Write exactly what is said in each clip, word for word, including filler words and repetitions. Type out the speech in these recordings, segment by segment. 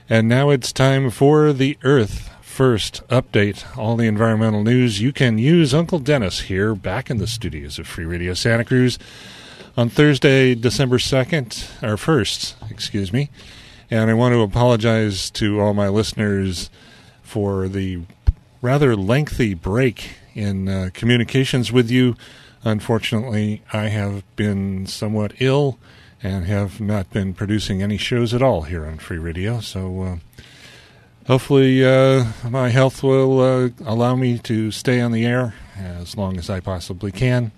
And now it's time for the Earth First Update. All the environmental news you can use. Uncle Dennis here, back in the studios of Free Radio Santa Cruz on Thursday, December second, or first, excuse me. And I want to apologize to all my listeners for the rather lengthy break in uh, communications with you. Unfortunately, I have been somewhat ill and have not been producing any shows at all here on Free Radio. So uh, hopefully uh, my health will uh, allow me to stay on the air as long as I possibly can.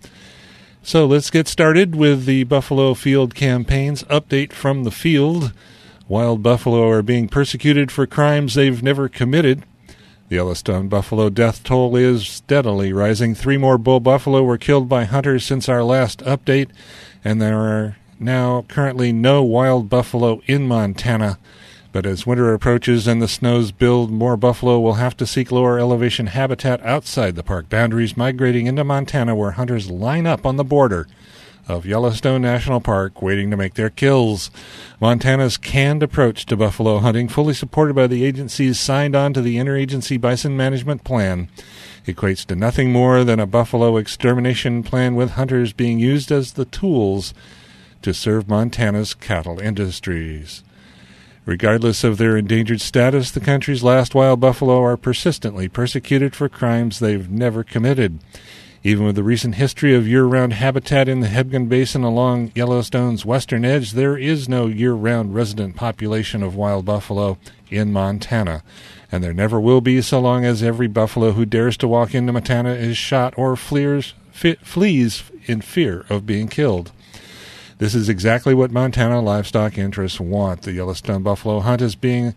So let's get started with the Buffalo Field Campaign's update from the field. Wild buffalo are being persecuted for crimes they've never committed. The Yellowstone buffalo death toll is steadily rising. Three more bull buffalo were killed by hunters since our last update, and there are now currently no wild buffalo in Montana. But as winter approaches and the snows build, more buffalo will have to seek lower elevation habitat outside the park boundaries, migrating into Montana, where hunters line up on the border of Yellowstone National Park, waiting to make their kills. Montana's canned approach to buffalo hunting, fully supported by the agencies signed on to the Interagency Bison Management Plan, equates to nothing more than a buffalo extermination plan, with hunters being used as the tools to serve Montana's cattle industries. Regardless of their endangered status, the country's last wild buffalo are persistently persecuted for crimes they've never committed. Even with the recent history of year-round habitat in the Hebgen Basin along Yellowstone's western edge, there is no year-round resident population of wild buffalo in Montana, and there never will be so long as every buffalo who dares to walk into Montana is shot or flees, flees in fear of being killed. This is exactly what Montana livestock interests want. The Yellowstone buffalo hunt is being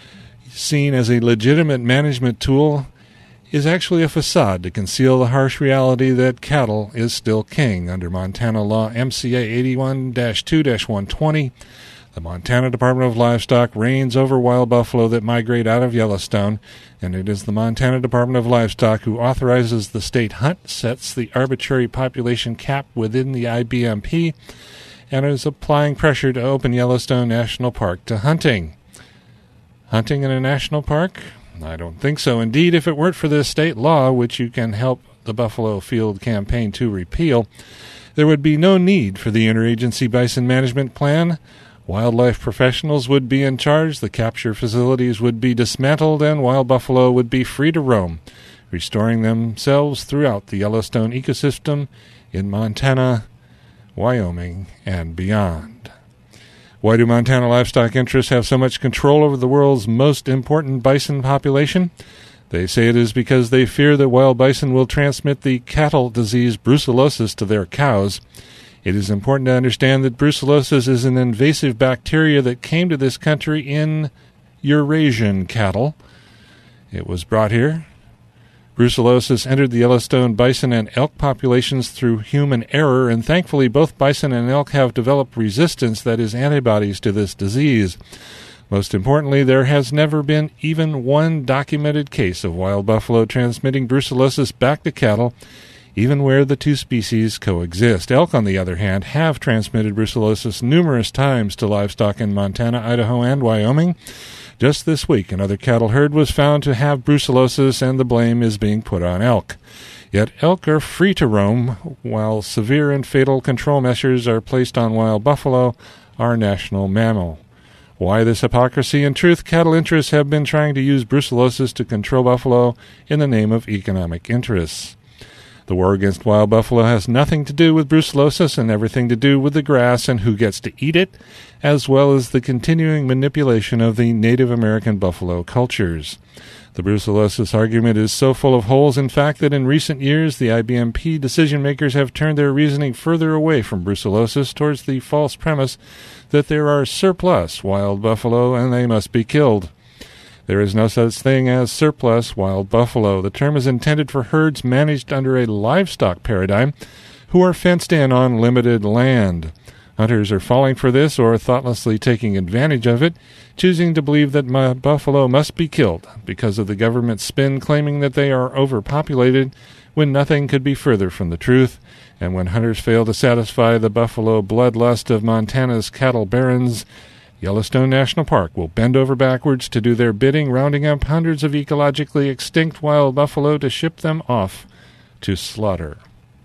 seen as a legitimate management tool is actually a facade to conceal the harsh reality that cattle is still king. Under Montana law M C A eighty-one dash two dash one twenty, the Montana Department of Livestock reigns over wild buffalo that migrate out of Yellowstone, and it is the Montana Department of Livestock who authorizes the state hunt, sets the arbitrary population cap within the I B M P, and is applying pressure to open Yellowstone National Park to hunting. Hunting in a national park? I don't think so. Indeed, if it weren't for this state law, which you can help the Buffalo Field Campaign to repeal, there would be no need for the Interagency Bison Management Plan. Wildlife professionals would be in charge, the capture facilities would be dismantled, and wild buffalo would be free to roam, restoring themselves throughout the Yellowstone ecosystem in Montana, Wyoming, and beyond. Why do Montana livestock interests have so much control over the world's most important bison population? They say it is because they fear that wild bison will transmit the cattle disease brucellosis to their cows. It is important to understand that brucellosis is an invasive bacteria that came to this country in Eurasian cattle. It was brought here. Brucellosis entered the Yellowstone bison and elk populations through human error, and thankfully both bison and elk have developed resistance, that is, antibodies to this disease. Most importantly, there has never been even one documented case of wild buffalo transmitting brucellosis back to cattle, even where the two species coexist. Elk, on the other hand, have transmitted brucellosis numerous times to livestock in Montana, Idaho, and Wyoming. Just this week, another cattle herd was found to have brucellosis, and the blame is being put on elk. Yet elk are free to roam, while severe and fatal control measures are placed on wild buffalo, our national mammal. Why this hypocrisy? In truth, cattle interests have been trying to use brucellosis to control buffalo in the name of economic interests. The war against wild buffalo has nothing to do with brucellosis and everything to do with the grass and who gets to eat it, as well as the continuing manipulation of the Native American buffalo cultures. The brucellosis argument is so full of holes, in fact, that in recent years the I B M P decision-makers have turned their reasoning further away from brucellosis towards the false premise that there are surplus wild buffalo and they must be killed. There is no such thing as surplus wild buffalo. The term is intended for herds managed under a livestock paradigm who are fenced in on limited land. Hunters are falling for this or thoughtlessly taking advantage of it, choosing to believe that my buffalo must be killed because of the government's spin claiming that they are overpopulated, when nothing could be further from the truth, and when hunters fail to satisfy the buffalo bloodlust of Montana's cattle barons, Yellowstone National Park will bend over backwards to do their bidding, rounding up hundreds of ecologically extinct wild buffalo to ship them off to slaughter.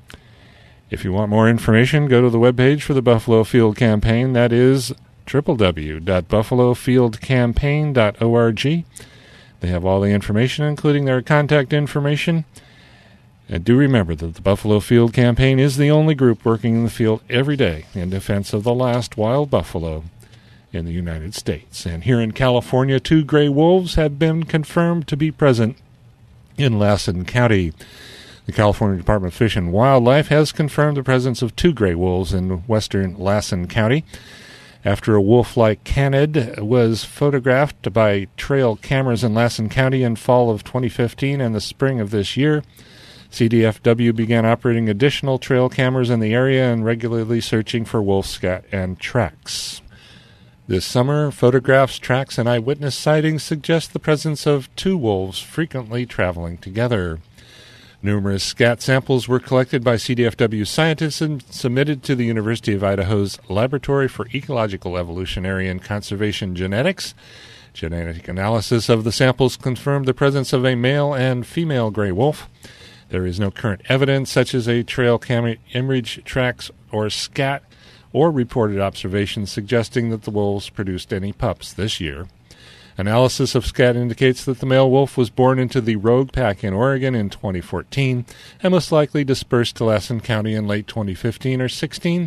If you want more information, go to the webpage for the Buffalo Field Campaign. That is w w w dot buffalo field campaign dot org. They have all the information, including their contact information. And do remember that the Buffalo Field Campaign is the only group working in the field every day in defense of the last wild buffalo in the United States. And here in California, two gray wolves have been confirmed to be present in Lassen County. The California Department of Fish and Wildlife has confirmed the presence of two gray wolves in western Lassen County after a wolf-like canid was photographed by trail cameras in Lassen County in fall of twenty fifteen and the spring of this year. C D F W began operating additional trail cameras in the area and regularly searching for wolf scat and tracks. This summer, photographs, tracks, and eyewitness sightings suggest the presence of two wolves frequently traveling together. Numerous scat samples were collected by C D F W scientists and submitted to the University of Idaho's Laboratory for Ecological Evolutionary and Conservation Genetics. Genetic analysis of the samples confirmed the presence of a male and female gray wolf. There is no current evidence, such as a trail camera image, tracks, or scat, or reported observations suggesting that the wolves produced any pups this year. Analysis of scat indicates that the male wolf was born into the Rogue Pack in Oregon in twenty fourteen and most likely dispersed to Lassen County in late twenty fifteen or sixteen.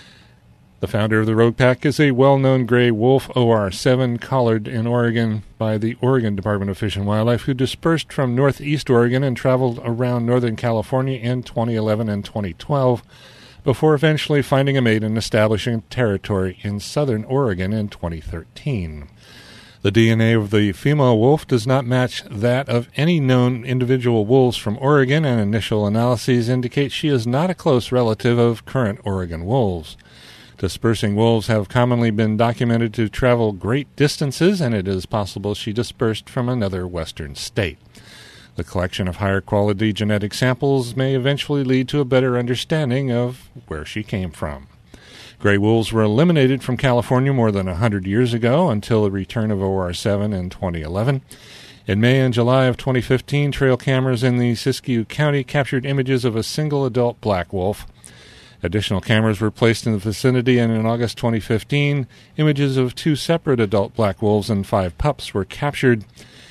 The founder of the Rogue Pack is a well-known gray wolf, O R seven, collared in Oregon by the Oregon Department of Fish and Wildlife, who dispersed from northeast Oregon and traveled around Northern California in twenty eleven and twenty twelve, before eventually finding a mate and establishing territory in southern Oregon in twenty thirteen. The D N A of the female wolf does not match that of any known individual wolves from Oregon, and initial analyses indicate she is not a close relative of current Oregon wolves. Dispersing wolves have commonly been documented to travel great distances, and it is possible she dispersed from another western state. The collection of higher quality genetic samples may eventually lead to a better understanding of where she came from. Gray wolves were eliminated from California more than one hundred years ago until the return of O R seven in twenty eleven. In May and July of twenty fifteen, trail cameras in the Siskiyou County captured images of a single adult black wolf. Additional cameras were placed in the vicinity, and in August twenty fifteen, images of two separate adult black wolves and five pups were captured.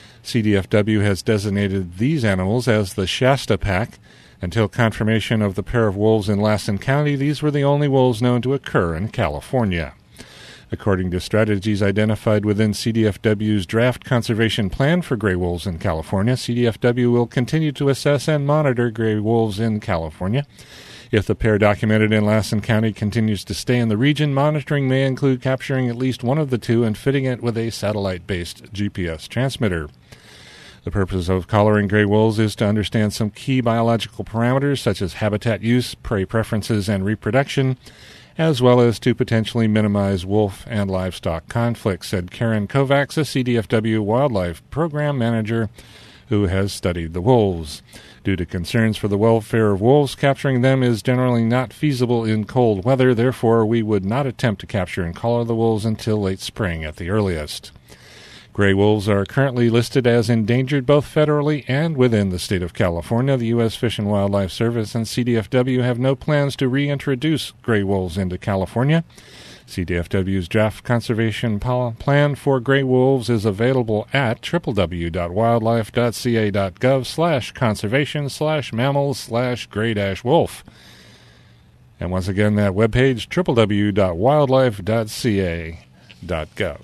C D F W has designated these animals as the Shasta Pack. Until confirmation of the pair of wolves in Lassen County, these were the only wolves known to occur in California. According to strategies identified within C D F W's draft conservation plan for gray wolves in California, C D F W will continue to assess and monitor gray wolves in California. If the pair documented in Lassen County continues to stay in the region, monitoring may include capturing at least one of the two and fitting it with a satellite-based G P S transmitter. The purpose of collaring gray wolves is to understand some key biological parameters such as habitat use, prey preferences, and reproduction, as well as to potentially minimize wolf and livestock conflicts, said Karen Kovacs, a C D F W wildlife program manager who has studied the wolves. Due to concerns for the welfare of wolves, capturing them is generally not feasible in cold weather. Therefore, we would not attempt to capture and collar the wolves until late spring at the earliest. Gray wolves are currently listed as endangered both federally and within the state of California. The U S Fish and Wildlife Service and C D F W have no plans to reintroduce gray wolves into California. C D F W's draft conservation plan for gray wolves is available at w w w dot wildlife dot c a dot gov slash conservation slash mammals slash gray dash wolf. And once again, that webpage, w w w dot wildlife dot c a dot gov.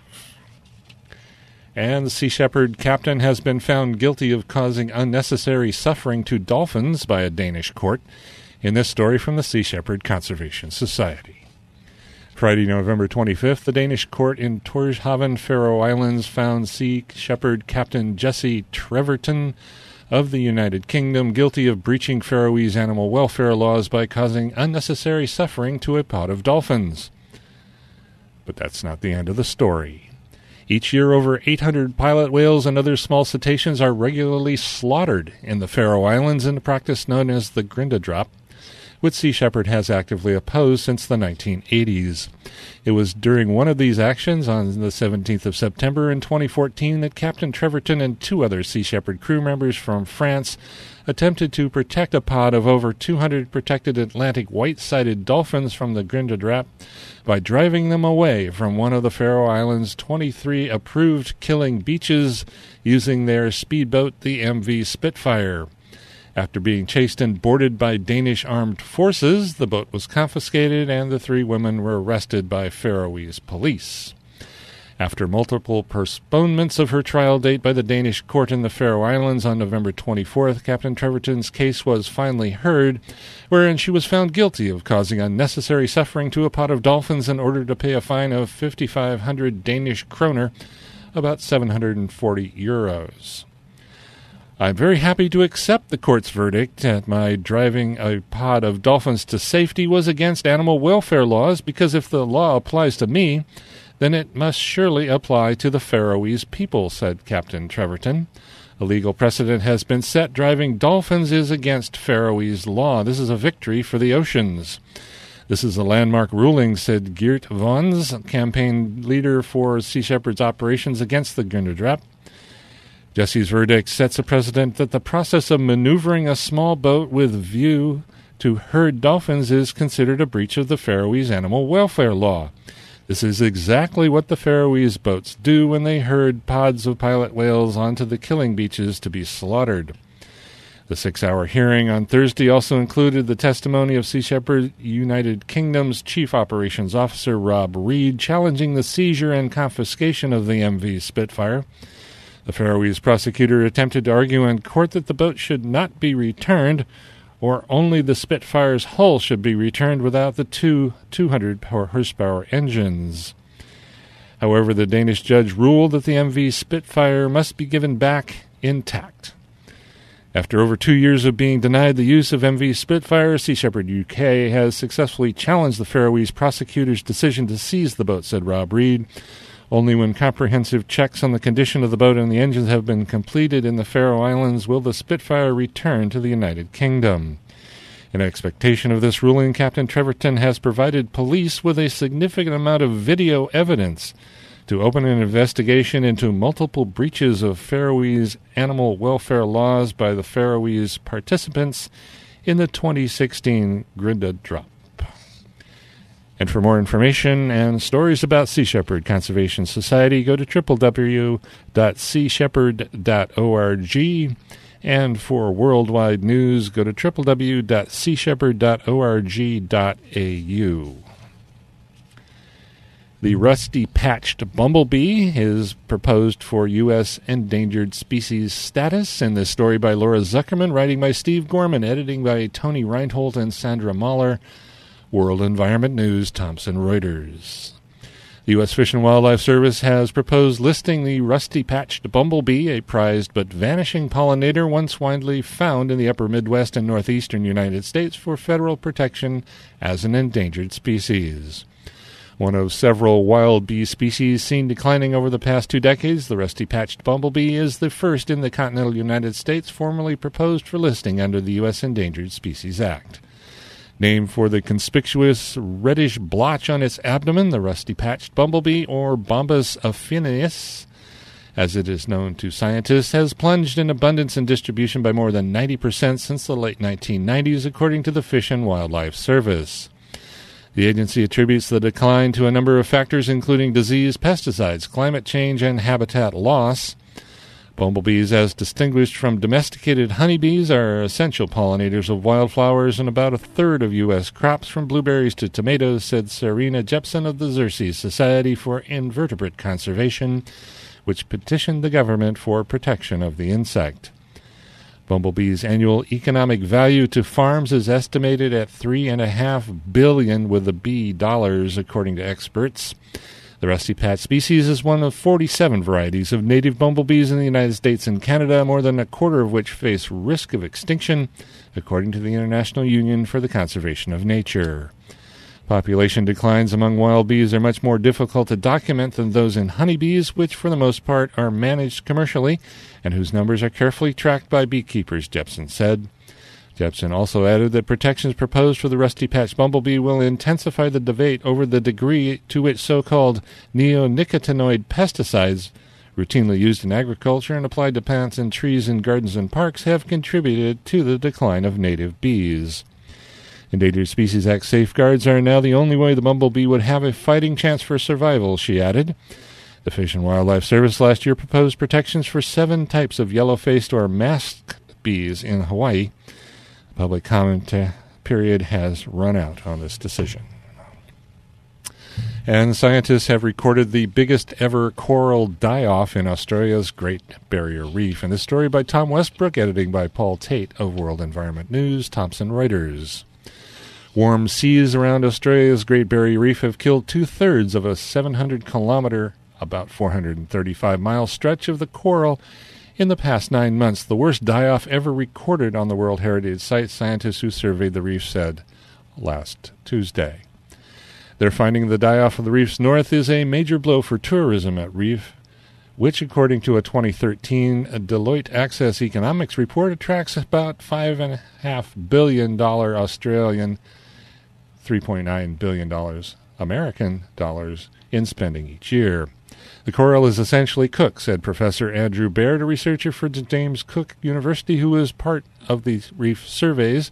And the Sea Shepherd captain has been found guilty of causing unnecessary suffering to dolphins by a Danish court. In this story from the Sea Shepherd Conservation Society. Friday, November twenty-fifth, the Danish court in Tórshavn, Faroe Islands, found Sea Shepherd Captain Jesse Treverton of the United Kingdom guilty of breaching Faroese animal welfare laws by causing unnecessary suffering to a pod of dolphins. But that's not the end of the story. Each year, over eight hundred pilot whales and other small cetaceans are regularly slaughtered in the Faroe Islands in a practice known as the Grindadrop. which Sea Shepherd has actively opposed since the nineteen eighties. It was during one of these actions on the seventeenth of September in twenty fourteen that Captain Treverton and two other Sea Shepherd crew members from France attempted to protect a pod of over two hundred protected Atlantic white-sided dolphins from the Grindadrap by driving them away from one of the Faroe Islands' twenty-three approved killing beaches using their speedboat, the M V Spitfire. After being chased and boarded by Danish armed forces, the boat was confiscated and the three women were arrested by Faroese police. After multiple postponements of her trial date by the Danish court in the Faroe Islands on November twenty-fourth, Captain Treverton's case was finally heard, wherein she was found guilty of causing unnecessary suffering to a pod of dolphins and ordered to pay a fine of fifty-five hundred Danish kroner, about seven hundred forty euros. I'm very happy to accept the court's verdict that my driving a pod of dolphins to safety was against animal welfare laws, because if the law applies to me, then it must surely apply to the Faroese people, said Captain Treverton. A legal precedent has been set. Driving dolphins is against Faroese law. This is a victory for the oceans. This is a landmark ruling, said Geert Vons, campaign leader for Sea Shepherd's operations against the Grindadrap. Jesse's verdict sets a precedent that the process of maneuvering a small boat with view to herd dolphins is considered a breach of the Faroese animal welfare law. This is exactly what the Faroese boats do when they herd pods of pilot whales onto the killing beaches to be slaughtered. The six-hour hearing on Thursday also included the testimony of Sea Shepherd United Kingdom's Chief Operations Officer Rob Reed, challenging the seizure and confiscation of the M V Spitfire. The Faroese prosecutor attempted to argue in court that the boat should not be returned, or only the Spitfire's hull should be returned without the two two hundred horsepower engines. However, the Danish judge ruled that the M V Spitfire must be given back intact. After over two years of being denied the use of M V Spitfire, Sea Shepherd U K has successfully challenged the Faroese prosecutor's decision to seize the boat, said Rob Reed. Only when comprehensive checks on the condition of the boat and the engines have been completed in the Faroe Islands will the Spitfire return to the United Kingdom. In expectation of this ruling, Captain Treverton has provided police with a significant amount of video evidence to open an investigation into multiple breaches of Faroese animal welfare laws by the Faroese participants in the twenty sixteen Grindadrap. And for more information and stories about Sea Shepherd Conservation Society, go to w w w dot sea shepherd dot org. And for worldwide news, go to w w w dot sea shepherd dot org dot a u. The rusty-patched bumblebee is proposed for U S endangered species status. In this story by Laura Zuckerman, writing by Steve Gorman, editing by Tony Reinhold and Sandra Mahler. World Environment News, Thomson Reuters. The U S Fish and Wildlife Service has proposed listing the rusty-patched bumblebee, a prized but vanishing pollinator once widely found in the upper Midwest and northeastern United States, for federal protection as an endangered species. One of several wild bee species seen declining over the past two decades, the rusty-patched bumblebee is the first in the continental United States formally proposed for listing under the U S Endangered Species Act. Named for the conspicuous reddish blotch on its abdomen, the rusty-patched bumblebee, or Bombus affinis, as it is known to scientists, has plunged in abundance and distribution by more than ninety percent since the late nineteen nineties, according to the Fish and Wildlife Service. The agency attributes the decline to a number of factors, including disease, pesticides, climate change, and habitat loss. Bumblebees, as distinguished from domesticated honeybees, are essential pollinators of wildflowers and about a third of U S crops, from blueberries to tomatoes, said Serena Jepson of the Xerces Society for Invertebrate Conservation, which petitioned the government for protection of the insect. Bumblebees' annual economic value to farms is estimated at three and a half billion with a B dollars, according to experts. The rusty-patched species is one of forty-seven varieties of native bumblebees in the United States and Canada, more than a quarter of which face risk of extinction, according to the International Union for the Conservation of Nature. Population declines among wild bees are much more difficult to document than those in honeybees, which for the most part are managed commercially and whose numbers are carefully tracked by beekeepers, Jepson said. Jepsen also added that protections proposed for the rusty-patched bumblebee will intensify the debate over the degree to which so-called neonicotinoid pesticides, routinely used in agriculture and applied to plants and trees in gardens and parks, have contributed to the decline of native bees. Endangered Species Act safeguards are now the only way the bumblebee would have a fighting chance for survival, she added. The Fish and Wildlife Service last year proposed protections for seven types of yellow-faced or masked bees in Hawaii. The public comment uh, period has run out on this decision. And scientists have recorded the biggest ever coral die-off in Australia's Great Barrier Reef. And this story by Tom Westbrook, editing by Paul Tate of World Environment News, Thomson Reuters. Warm seas around Australia's Great Barrier Reef have killed two-thirds of a seven hundred kilometer, about four hundred thirty-five mile stretch of the coral in the past nine months, the worst die-off ever recorded on the World Heritage Site, scientists who surveyed the reef said last Tuesday. They're finding the die-off of the reef's north is a major blow for tourism at reef, which, according to a twenty thirteen Deloitte Access Economics report, attracts about five point five billion dollars Australian, three point nine billion dollars American dollars in spending each year. The coral is essentially cooked, said Professor Andrew Baird, a researcher for James Cook University who was part of the reef surveys,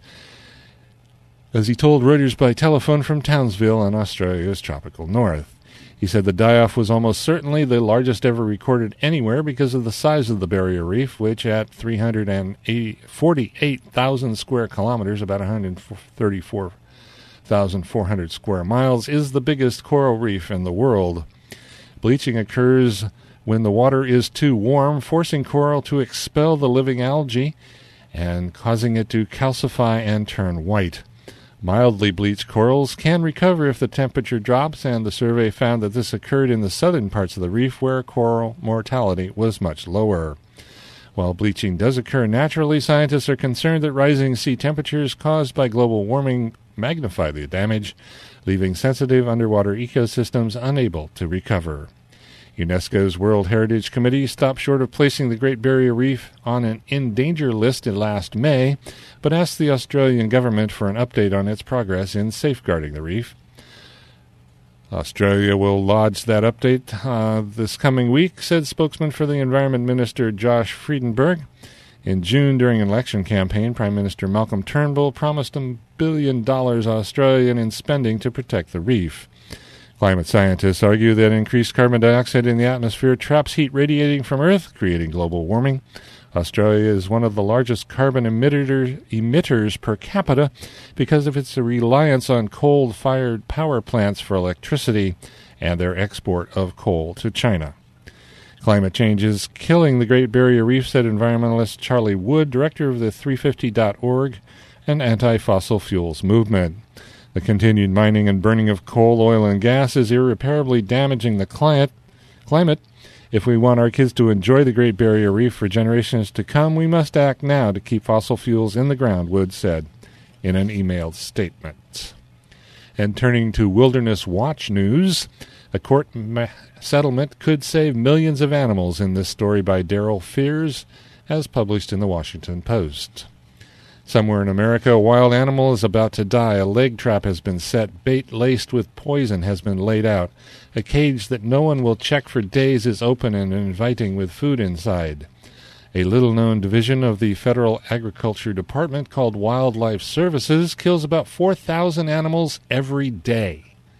as he told Reuters by telephone from Townsville in Australia's tropical north. He said the die-off was almost certainly the largest ever recorded anywhere because of the size of the barrier reef, which at three hundred forty-eight thousand square kilometers, about one hundred thirty-four thousand four hundred square miles, is the biggest coral reef in the world. Bleaching occurs when the water is too warm, forcing coral to expel the living algae and causing it to calcify and turn white. Mildly bleached corals can recover if the temperature drops, and the survey found that this occurred in the southern parts of the reef where coral mortality was much lower. While bleaching does occur naturally, scientists are concerned that rising sea temperatures caused by global warming magnify the damage, leaving sensitive underwater ecosystems unable to recover. UNESCO's World Heritage Committee stopped short of placing the Great Barrier Reef on an in danger list in last May, but asked the Australian government for an update on its progress in safeguarding the reef. Australia will lodge that update uh, this coming week, said spokesman for the Environment Minister Josh Frydenberg. In June, during an election campaign, Prime Minister Malcolm Turnbull promised a billion dollars Australian in spending to protect the reef. Climate scientists argue that increased carbon dioxide in the atmosphere traps heat radiating from Earth, creating global warming. Australia is one of the largest carbon emitter, emitters per capita because of its reliance on coal-fired power plants for electricity and their export of coal to China. Climate change is killing the Great Barrier Reef, said environmentalist Charlie Wood, director of the three fifty dot org, an anti-fossil fuels movement. The continued mining and burning of coal, oil, and gas is irreparably damaging the climate. Climate. If we want our kids to enjoy the Great Barrier Reef for generations to come, we must act now to keep fossil fuels in the ground, Wood said in an emailed statement. And turning to Wilderness Watch news, a court ma- settlement could save millions of animals in this story by Daryl Fears, as published in the Washington Post. Somewhere in America, a wild animal is about to die. A leg trap has been set. Bait laced with poison has been laid out. A cage that no one will check for days is open and inviting with food inside. A little-known division of the Federal Agriculture Department called Wildlife Services kills about four thousand animals every day.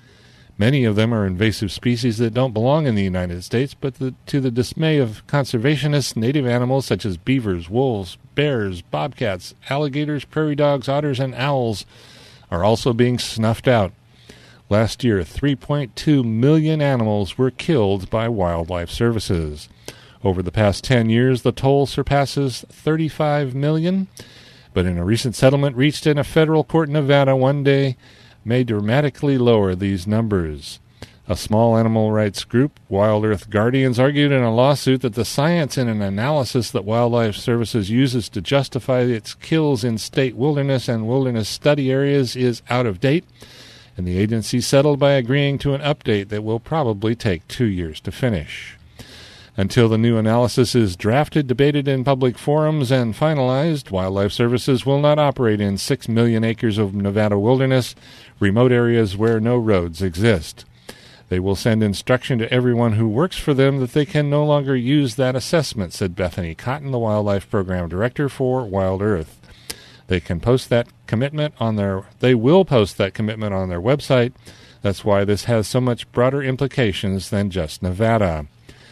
Many of them are invasive species that don't belong in the United States, but the, to the dismay of conservationists, native animals such as beavers, wolves, bears, bobcats, alligators, prairie dogs, otters, and owls are also being snuffed out. Last year, three point two million animals were killed by Wildlife Services. Over the past ten years, the toll surpasses thirty-five million, but in a recent settlement reached in a federal court in Nevada one day, may dramatically lower these numbers. A small animal rights group, Wild Earth Guardians, argued in a lawsuit that the science in an analysis that Wildlife Services uses to justify its kills in state wilderness and wilderness study areas is out of date, and the agency settled by agreeing to an update that will probably take two years to finish. Until the new analysis is drafted, debated in public forums, and finalized, Wildlife Services will not operate in six million acres of Nevada wilderness, remote areas where no roads exist. They will send instruction to everyone who works for them that they can no longer use that assessment, said Bethany Cotton, the Wildlife Program Director for Wild Earth. They can post that commitment on their they will post that commitment on their website. That's why this has so much broader implications than just Nevada.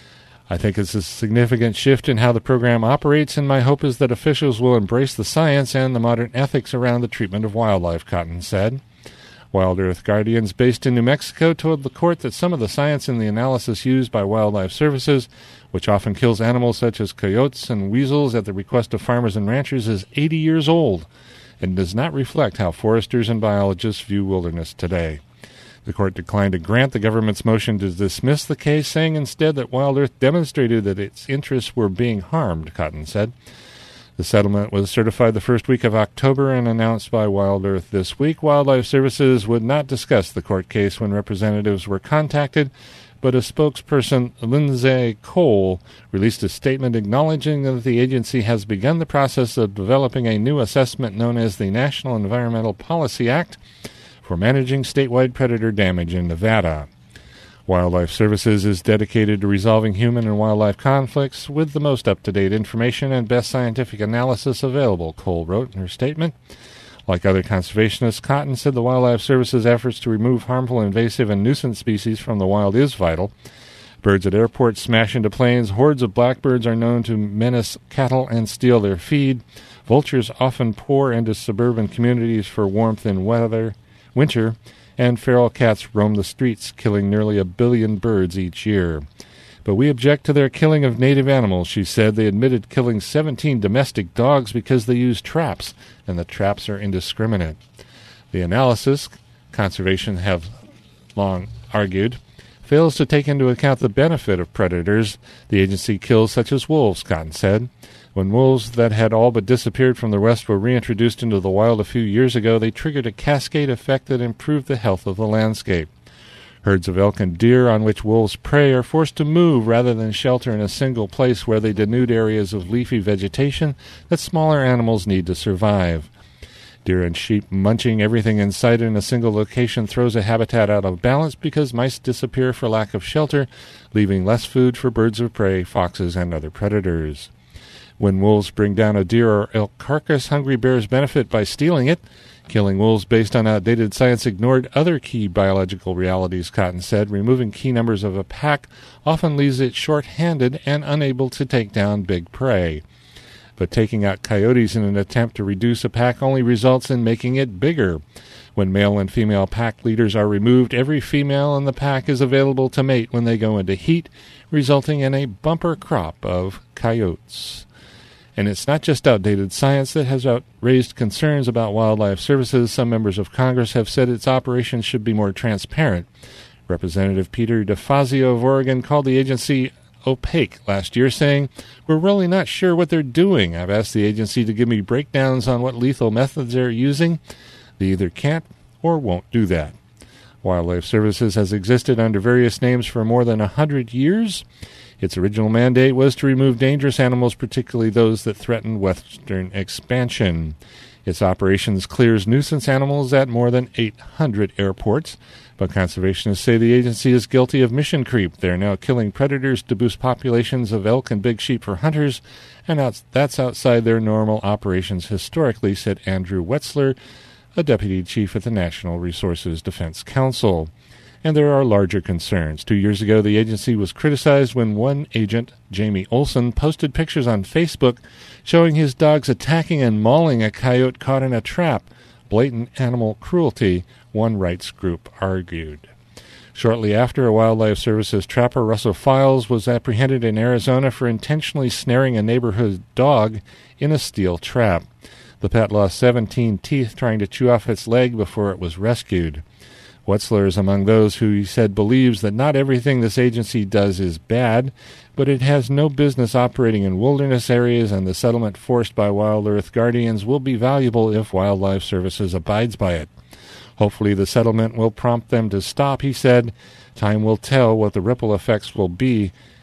I think it's a significant shift in how the program operates, and my hope is that officials will embrace the science and the modern ethics around the treatment of wildlife, Cotton said. Wild Earth Guardians based in New Mexico told the court that some of the science in the analysis used by Wildlife Services, which often kills animals such as coyotes and weasels at the request of farmers and ranchers, is eighty years old and does not reflect how foresters and biologists view wilderness today. The court declined to grant the government's motion to dismiss the case, saying instead that Wild Earth demonstrated that its interests were being harmed, Cotton said. The settlement was certified the first week of October and announced by Wild Earth this week. Wildlife Services would not discuss the court case when representatives were contacted, but a spokesperson, Lindsay Cole, released a statement acknowledging that the agency has begun the process of developing a new assessment known as the National Environmental Policy Act for managing statewide predator damage in Nevada. Wildlife Services is dedicated to resolving human and wildlife conflicts with the most up-to-date information and best scientific analysis available, Cole wrote in her statement. Like other conservationists, Cotton said the Wildlife Services' efforts to remove harmful, invasive, and nuisance species from the wild is vital. Birds at airports smash into planes. Hordes of blackbirds are known to menace cattle and steal their feed. Vultures often pour into suburban communities for warmth in weather. winter, and feral cats roam the streets, killing nearly a billion birds each year. But we object to their killing of native animals, she said. They admitted killing seventeen domestic dogs because they use traps, and the traps are indiscriminate. The analysis, conservation have long argued, fails to take into account the benefit of predators the agency kills, such as wolves, Cotton said. When wolves that had all but disappeared from the West were reintroduced into the wild a few years ago, they triggered a cascade effect that improved the health of the landscape. Herds of elk and deer on which wolves prey are forced to move rather than shelter in a single place where they denude areas of leafy vegetation that smaller animals need to survive. Deer and sheep munching everything in sight in a single location throws a habitat out of balance because mice disappear for lack of shelter, leaving less food for birds of prey, foxes, and other predators. When wolves bring down a deer or elk carcass, hungry bears benefit by stealing it. Killing wolves based on outdated science ignored other key biological realities, Cotton said. Removing key numbers of a pack often leaves it short-handed and unable to take down big prey. But taking out coyotes in an attempt to reduce a pack only results in making it bigger. When male and female pack leaders are removed, every female in the pack is available to mate when they go into heat, resulting in a bumper crop of coyotes. And it's not just outdated science that has out raised concerns about Wildlife Services. Some members of Congress have said its operations should be more transparent. Representative Peter DeFazio of Oregon called the agency opaque last year, saying, "We're really not sure what they're doing. I've asked the agency to give me breakdowns on what lethal methods they're using. They either can't or won't do that." Wildlife Services has existed under various names for more than a hundred years. Its original mandate was to remove dangerous animals, particularly those that threaten western expansion. Its operations clears nuisance animals at more than eight hundred airports, but conservationists say the agency is guilty of mission creep. They are now killing predators to boost populations of elk and big sheep for hunters, and that's outside their normal operations historically, said Andrew Wetzler, a deputy chief at the National Resources Defense Council. And there are larger concerns. Two years ago, the agency was criticized when one agent, Jamie Olson, posted pictures on Facebook showing his dogs attacking and mauling a coyote caught in a trap. Blatant animal cruelty, one rights group argued. Shortly after, a Wildlife Services trapper, Russell Files, was apprehended in Arizona for intentionally snaring a neighborhood dog in a steel trap. The pet lost seventeen teeth trying to chew off its leg before it was rescued. Wetzler is among those who, he said, believes that not everything this agency does is bad, but it has no business operating in wilderness areas, and the settlement forced by Wild Earth Guardians will be valuable if Wildlife Services abides by it. Hopefully the settlement will prompt them to stop, he said. Time will tell what the ripple effects will be.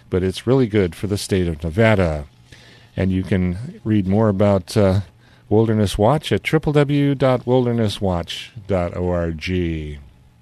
but it's really good for the state of Nevada. And you can read more about uh, Wilderness Watch at w w w dot wilderness watch dot org.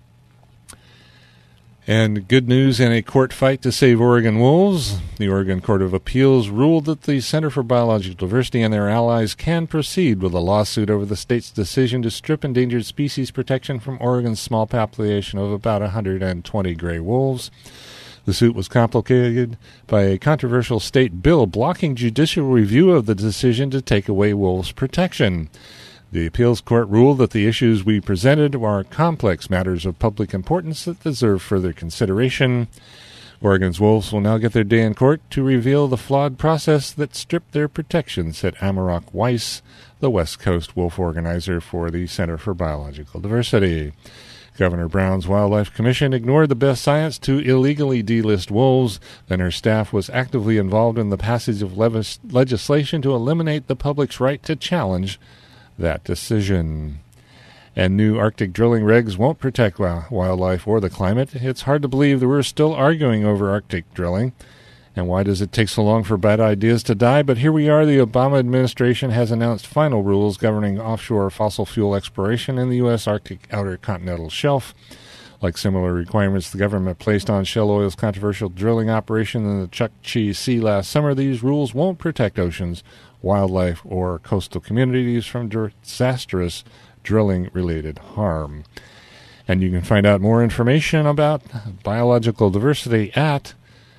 And good news in a court fight to save Oregon wolves. The Oregon Court of Appeals ruled that the Center for Biological Diversity and their allies can proceed with a lawsuit over the state's decision to strip endangered species protection from Oregon's small population of about one hundred twenty gray wolves. The suit was complicated by a controversial state bill blocking judicial review of the decision to take away wolves' protection. The appeals court ruled that the issues we presented are complex matters of public importance that deserve further consideration. Oregon's wolves will now get their day in court to reveal the flawed process that stripped their protection, said Amarok Weiss, the West Coast wolf organizer for the Center for Biological Diversity. Governor Brown's Wildlife Commission ignored the best science to illegally delist wolves, then her staff was actively involved in the passage of levis- legislation to eliminate the public's right to challenge that decision. And new Arctic drilling regs won't protect wildlife or the climate. It's hard to believe that we're still arguing over Arctic drilling. And why does it take so long for bad ideas to die? But here we are. The Obama administration has announced final rules governing offshore fossil fuel exploration in the U S. Arctic outer continental shelf. Like similar requirements the government placed on Shell Oil's controversial drilling operation in the Chukchi Sea last summer, these rules won't protect oceans, wildlife, or coastal communities from disastrous drilling-related harm. And you can find out more information about biological diversity at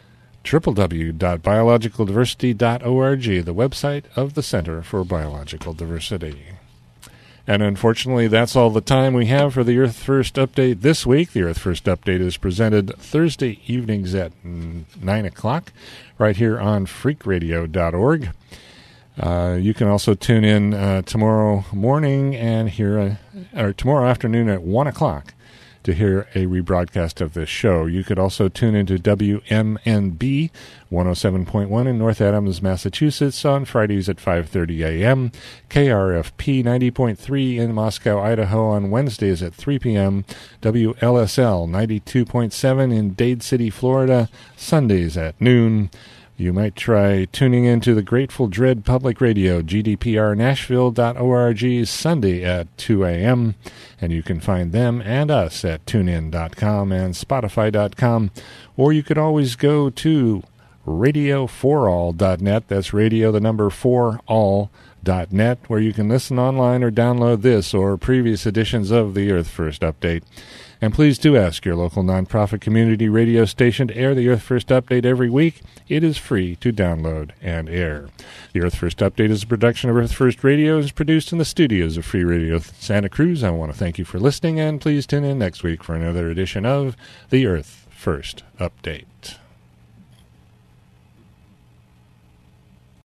w w w dot biological diversity dot org, the website of the Center for Biological Diversity. And unfortunately, that's all the time we have for the Earth First Update this week. The Earth First Update is presented Thursday evenings at nine o'clock right here on freak radio dot org. Uh, you can also tune in uh, tomorrow morning and hear, uh, or tomorrow afternoon at one o'clock to hear a rebroadcast of this show. You could also tune into W M N B one oh seven point one in North Adams, Massachusetts on Fridays at five thirty a.m., K R F P ninety point three in Moscow, Idaho on Wednesdays at three p.m., W L S L ninety-two point seven in Dade City, Florida, Sundays at noon. You might try tuning into the Grateful Dread Public Radio, G D P R Nashville dot org, Sunday at two a.m., and you can find them and us at tune in dot com and spotify dot com, or you could always go to radio for all dot net, that's radio the number four all dot net, where you can listen online or download this or previous editions of the Earth First Update. And please do ask your local nonprofit community radio station to air the Earth First Update every week. It is free to download and air. The Earth First Update is a production of Earth First Radio and is produced in the studios of Free Radio Santa Cruz. I want to thank you for listening, and please tune in next week for another edition of the Earth First Update.